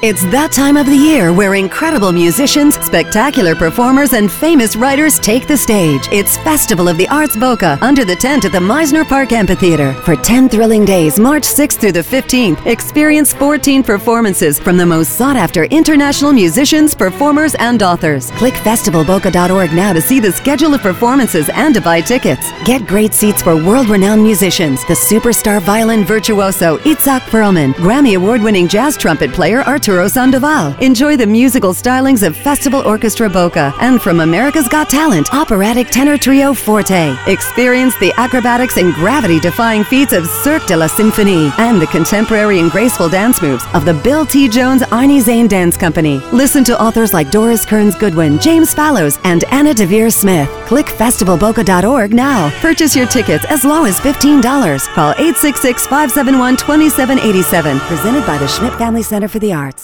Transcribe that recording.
It's that time of the year where incredible musicians, spectacular performers, and famous writers take the stage. It's Festival of the Arts Boca under the tent at the Meisner Park Amphitheater. For 10 thrilling days, March 6th through the 15th, experience 14 performances from the most sought-after international musicians, performers, and authors. Click festivalboca.org now to see the schedule of performances and to buy tickets. Get great seats for world-renowned musicians, the superstar violin virtuoso Itzhak Perlman, Grammy Award-winning jazz trumpet player Arturo Sandoval. Enjoy the musical stylings of Festival Orchestra Boca, and from America's Got Talent, operatic tenor trio Forte. Experience the acrobatics and gravity-defying feats of Cirque de la Symphonie and the contemporary and graceful dance moves of the Bill T. Jones Arnie Zane Dance Company. Listen to authors like Doris Kearns Goodwin, James Fallows, and Anna DeVere Smith. Click festivalboca.org now. Purchase your tickets as low as $15. Call 866-571-2787. Presented by the Schmidt Family Center for the Arts.